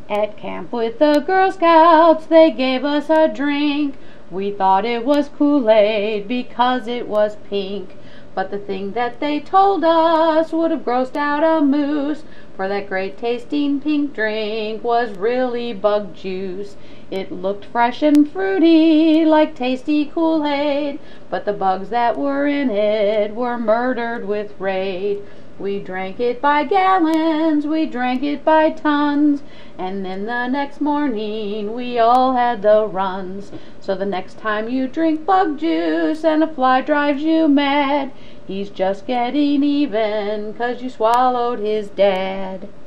At camp with the Girl Scouts they gave us a drink. We thought it was Kool-Aid because it was pink. But the thing that they told us would have grossed out a moose, for that great tasting pink drink was really bug juice. It looked fresh and fruity like tasty Kool-Aid, but the bugs that were in it were murdered with Raid. We drank it by gallons, we drank it by tons, and then the next morning we all had the runs. So the next time you drink bug juice and a fly drives you mad, he's just getting even 'cause you swallowed his dad.